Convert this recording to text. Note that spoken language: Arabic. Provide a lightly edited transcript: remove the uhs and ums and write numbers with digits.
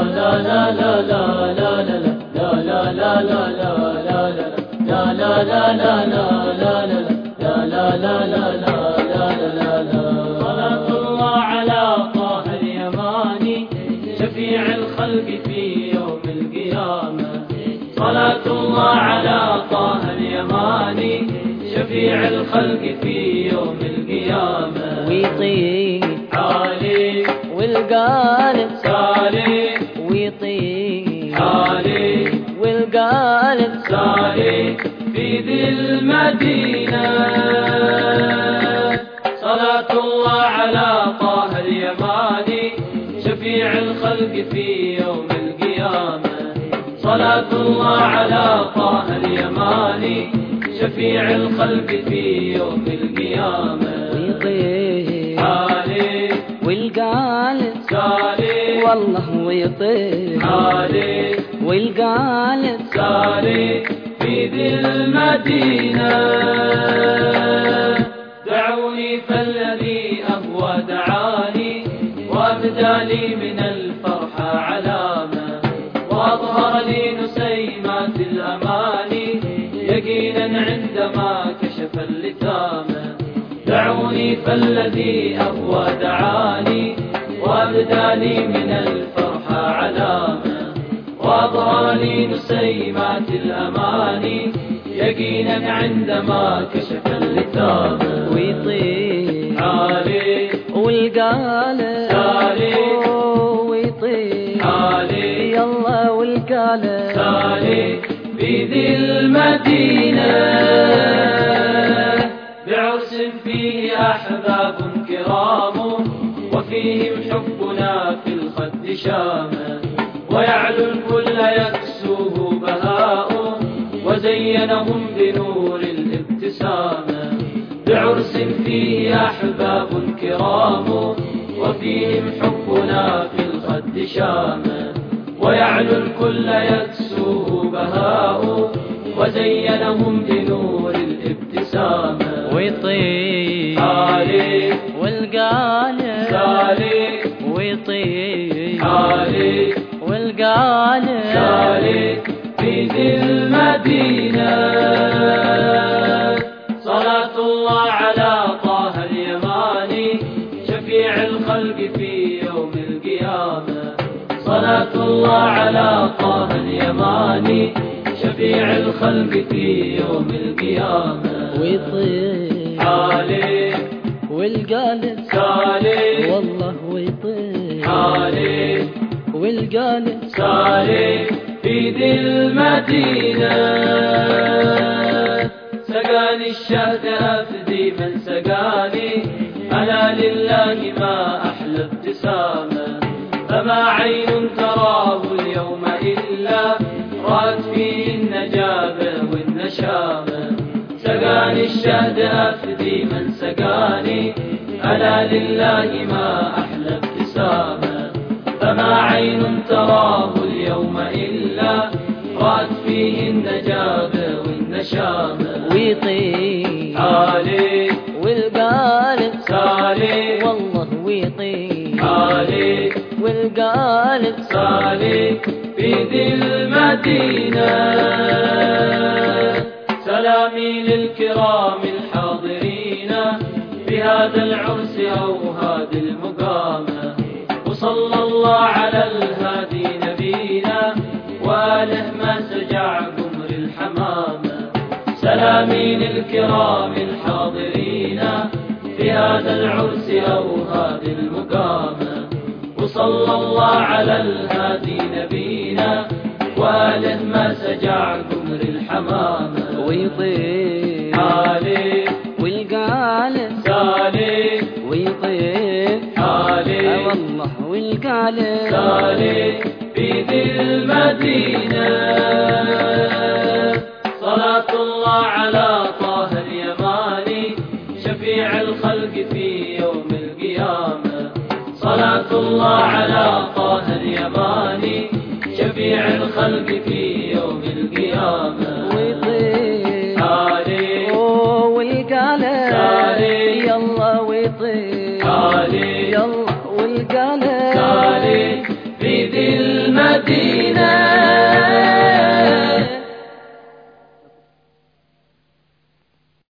صلاة الله على طه اليماني شفيع الخلق في يوم القيامة. صلاة الله على طه اليماني شفيع الخلق في يوم القيامة. ويطيب علي والقالب سالي ويطيب علي والقالب سالي في ذي المدينة. صلاة الله على طه اليماني شفيع الخلق في يوم القيامة. صلاة الله على طه اليماني شفيع الخلق في يوم القيامة. ويطيب علي والقالب سالي والله ويطيب علي والقالب سالي في ذي المدينة. دعوني فالذي أهوى دعاني وأبدى لي من الفرحة علامة وأظهر لي نسيمات الأماني يقينا عندما كشف اللثامة. دعوني فالذي أهوى دعاني وأبدى لي من الفرحة علامة وأظهر لي نسيمات الأماني يقينا عندما كشف اللثامة. ويطيب علي والقالب سالي ويطيب علي يلا والقالب سالي في ذي المدينة. بعرس فيه أحباب كرام وفيهم حبنا في الخد شامة ويعلو الكل يكسوه بهاء وزينهم بنور الابتسامة. بعرس فيه أحباب كرام وفيهم حبنا في الخد شامة ويعلو الكل يكسوه بهاء وزينهم بنور الابتسامة. ويطيب علي والقالب سالي ويطيب علي والقالب سالي في ذي المدينة. صلاة الله على طه اليماني شفيع الخلق في يوم القيامة. صلاة الله على طه اليماني شفيع الخلق في يوم القيامة. ويطيب علي والقالب سالي والله ويطيب علي والقالب سالي في ذي المدينة. سقاني الشهد أفدي من سقاني أنا لله ما أحلى ابتسامة. فما عين تراه اليوم إلا رأت فيه النجابة والنشامة. سقاني الشهد أفدي من سقاني ألا لله ما أحلى ابتسامة. فما عين تراه اليوم إلا رأت فيه النجابة والنشامة. ويطيب علي والقالب سالي والله ويطيب علي والقالب سالي في ذي المدينة. سلامي للكرام الحاضرين بهذا العرس أو هذه المقامة. وصلى الله على الهادي نبينا وآله ما سجع قمر الحمامة. سلامي للكرام الحاضرين بهذا العرس أو هذه المقامة. وصلى الله على الهادي نبينا وآله ما سجع قمر الحمامة. ويطيب علي والقالب سالي ويطيب علي والله والقالب سالي في ذي المدينة. صلاة الله على طه اليماني شفيع الخلق في يوم القيامة. صلاة الله على طه اليماني شفيع الخلق في يوم القيامة. ويطيب علي والقالب سالي يلا ويطيب علي يلا والقالب سالي في ذي المدينة